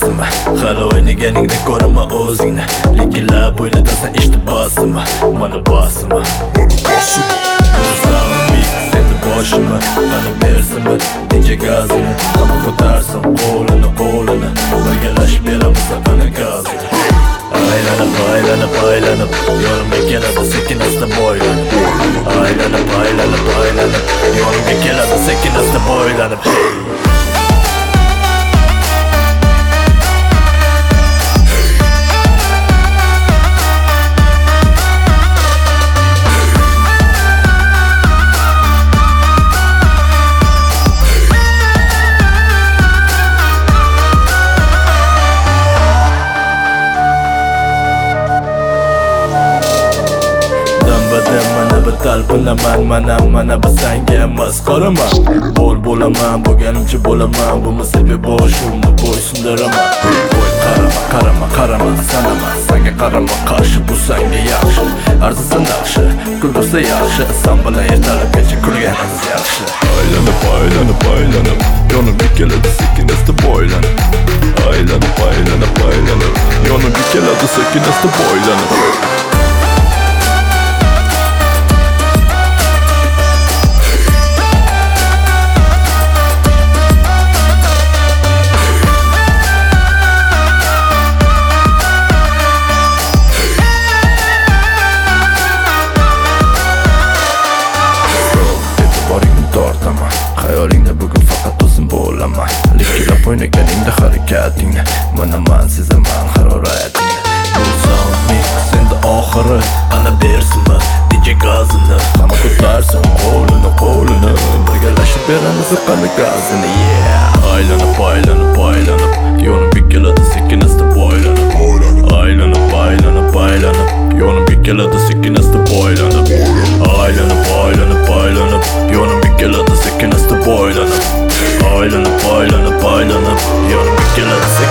bosima. Hali o'ynaganingda ko'raman o'zingni, lekin lab o'yladasan ishtibosima. Mana bosima, seni boshima, qani bersimi DJ gazini, hamma ko'tarsin qo'lini birgalashib beramiz qani gazini. Aylanib yonimga keladi sekin asta bo'ylanib. Aylanib yonimga keladi sekin asta bo'ylanib. Talpinaman mana bizanga masxaraman. Bo'laman bo'lganimcha bo'laman, bu musiba boshimni bo'ysundiraman. Qo'y qarama sanama, sanga qarama qarshi, bu sanga yaxshi. Arzisan yaxshi, kuldirsa yaxshi, san bilan ertalabgacha kulganimiz yaxshi. Aylanib yonimga keladi sekin asta bo'ylanib. Aylanib yonimga keladi sekin asta bo'ylanib. Xayolingda bugun faqat o'zim bo'laman, likilab o'ynaganingda harakatingni, mana man sezaman haroratingni. Bu zombie senda oxiri, qani bersinmi DJ gazini, hamma ko'tarsin qo'lini birgalashib beramiz qani gazini. Aylanib yonimga keladi sekin asta bo'ylanib. Aylanib yonimga keladi sekin asta bo'ylanib. Aylanib yonimga keladi sekin asta bo'ylanib. Aylanib yonimga keladi sekin